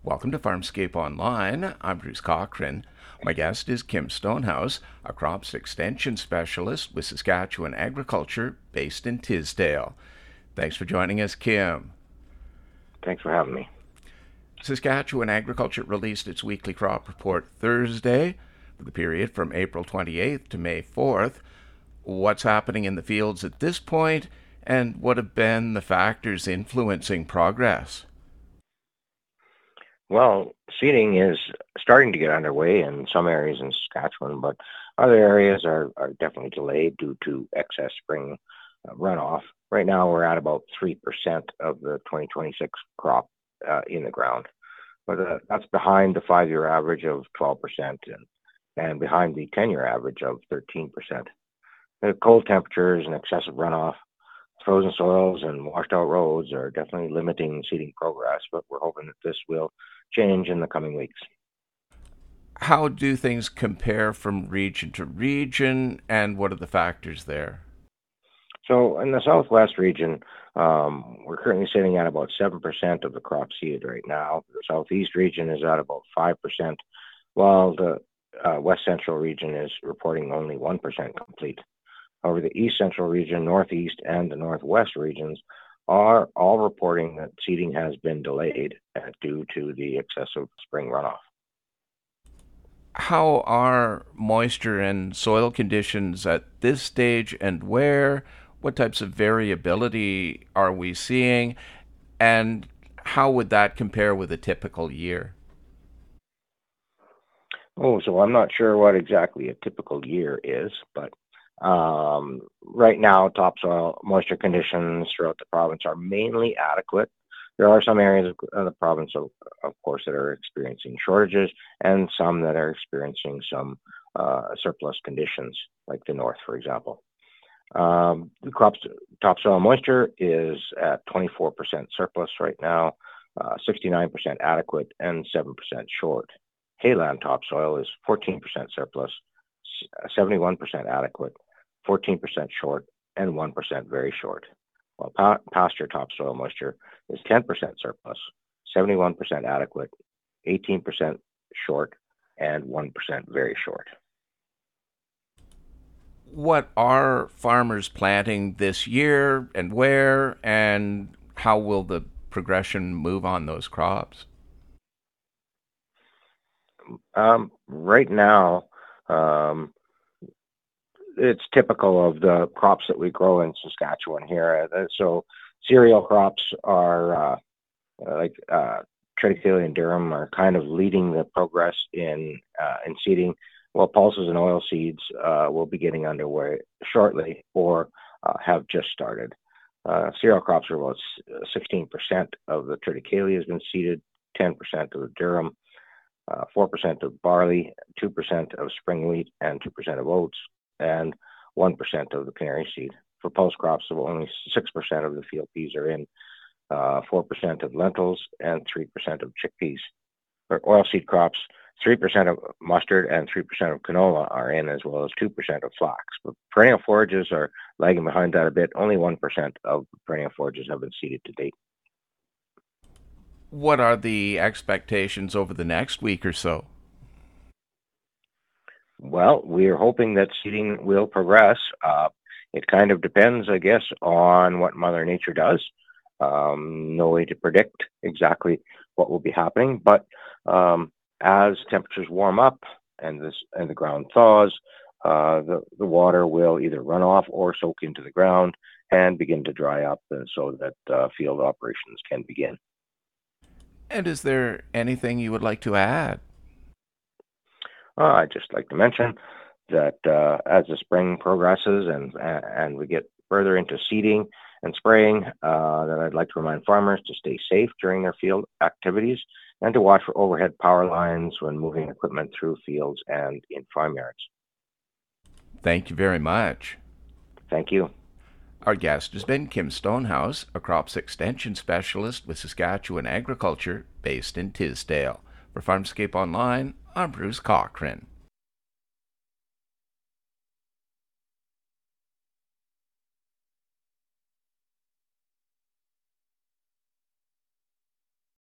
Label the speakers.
Speaker 1: Welcome to Farmscape Online. I'm Bruce Cochran. My guest is Kim Stonehouse, a crops extension specialist with Saskatchewan Agriculture based in Tisdale. Thanks for joining us, Kim.
Speaker 2: Thanks for having me.
Speaker 1: Saskatchewan Agriculture released its weekly crop report Thursday for the period from April 28th to May 4th. What's happening in the fields at this point, and what have been the factors influencing progress?
Speaker 2: Well, seeding is starting to get underway in some areas in Saskatchewan, but other areas are definitely delayed due to excess spring runoff. Right now, we're at about 3% of the 2026 crop in the ground, but that's behind the 5-year average of 12% and behind the 10-year average of 13%. The cold temperatures and excessive runoff, frozen soils and washed out roads are definitely limiting seeding progress, but we're hoping that this will change in the coming weeks.
Speaker 1: How do things compare from region to region, and what are the factors there?
Speaker 2: So in the southwest region, we're currently sitting at about 7% of the crop seeded right now. The southeast region is at about 5%, while the west central region is reporting only 1% complete. However, the east central region, northeast, and the northwest regions are all reporting that seeding has been delayed due to the excessive spring runoff.
Speaker 1: How are moisture and soil conditions at this stage, and where? What types of variability are we seeing, and how would that compare with a typical year?
Speaker 2: Oh, so I'm not sure what exactly a typical year is, but right now, topsoil moisture conditions throughout the province are mainly adequate. There are some areas of the province, of course, that are experiencing shortages and some that are experiencing some surplus conditions, like the north, for example. The crop's topsoil moisture is at 24% surplus right now, 69% adequate, and 7% short. Hayland topsoil is 14% surplus, 71% adequate, 14% short, and 1% very short. While pasture topsoil moisture is 10% surplus, 71% adequate, 18% short, and 1% very short.
Speaker 1: What are farmers planting this year, and where, and how will the progression move on those crops?
Speaker 2: Right now, um, it's typical of the crops that we grow in Saskatchewan here. So cereal crops are like triticale and durum are kind of leading the progress in seeding. Well, pulses and oil seeds will be getting underway shortly or have just started. Cereal crops are about 16% of the triticale has been seeded, 10% of the durum, 4% of barley, 2% of spring wheat, and 2% of oats, and 1% of the canary seed. For pulse crops, only 6% of the field peas are in, 4% of lentils, and 3% of chickpeas. For oilseed crops, 3% of mustard and 3% of canola are in, as well as 2% of flax. But perennial forages are lagging behind that a bit. Only 1% of perennial forages have been seeded to date.
Speaker 1: What are the expectations over the next week or so?
Speaker 2: Well, we are hoping that seeding will progress. It kind of depends, I guess, on what Mother Nature does. No way to predict exactly what will be happening, but as temperatures warm up and the ground thaws, the water will either run off or soak into the ground and begin to dry up, so that field operations can begin.
Speaker 1: And is there anything you would like to add?
Speaker 2: I'd just like to mention that as the spring progresses and we get further into seeding and spraying, that I'd like to remind farmers to stay safe during their field activities and to watch for overhead power lines when moving equipment through fields and in farmyards.
Speaker 1: Thank you very much.
Speaker 2: Thank you.
Speaker 1: Our guest has been Kim Stonehouse, a crops extension specialist with Saskatchewan Agriculture based in Tisdale. For Farmscape Online, I'm Bruce Cochran.